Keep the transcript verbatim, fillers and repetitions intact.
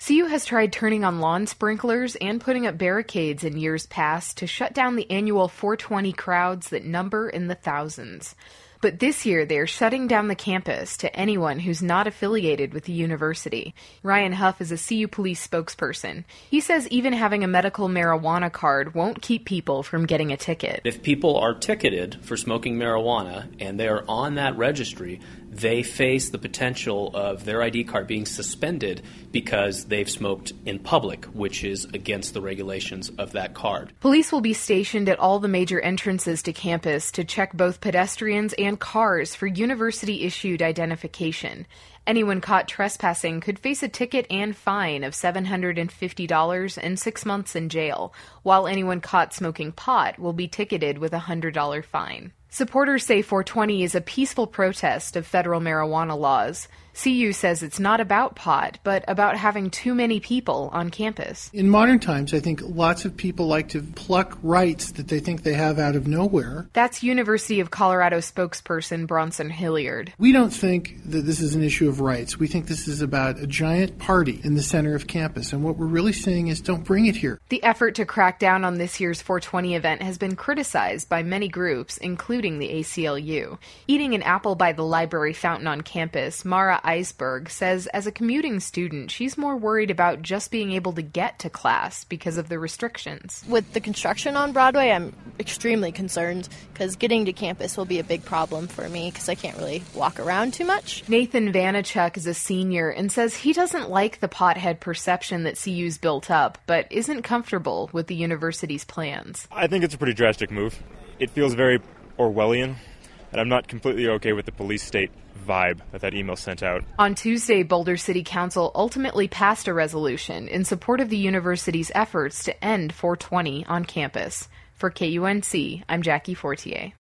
C U has tried turning on lawn sprinklers and putting up barricades in years past to shut down the annual four twenty crowds that number in the thousands. But this year, they are shutting down the campus to anyone who's not affiliated with the university. Ryan Huff is a C U police spokesperson. He says even having a medical marijuana card won't keep people from getting a ticket. If people are ticketed for smoking marijuana and they are on that registry, they face the potential of their I D card being suspended because they've smoked in public, which is against the regulations of that card. Police will be stationed at all the major entrances to campus to check both pedestrians and cars for university-issued identification. Anyone caught trespassing could face a ticket and fine of seven hundred fifty dollars and six months in jail, while anyone caught smoking pot will be ticketed with a one hundred dollars fine. Supporters say four twenty is a peaceful protest of federal marijuana laws. C U says it's not about pot, but about having too many people on campus. In modern times, I think lots of people like to pluck rights that they think they have out of nowhere. That's University of Colorado spokesperson Bronson Hilliard. We don't think that this is an issue of rights. We think this is about a giant party in the center of campus. And what we're really saying is don't bring it here. The effort to crack down on this year's four twenty event has been criticized by many groups, including the A C L U. Eating an apple by the library fountain on campus, Mara Iceberg says as a commuting student, she's more worried about just being able to get to class because of the restrictions. With the construction on Broadway, I'm extremely concerned because getting to campus will be a big problem for me because I can't really walk around too much. Nathan Vanachuk is a senior and says he doesn't like the pothead perception that C U's built up, but isn't comfortable with the university's plans. I think it's a pretty drastic move. It feels very Orwellian, and I'm not completely okay with the police state vibe that that email sent out. On Tuesday, Boulder City Council ultimately passed a resolution in support of the university's efforts to end four twenty on campus. For K U N C, I'm Jackie Fortier.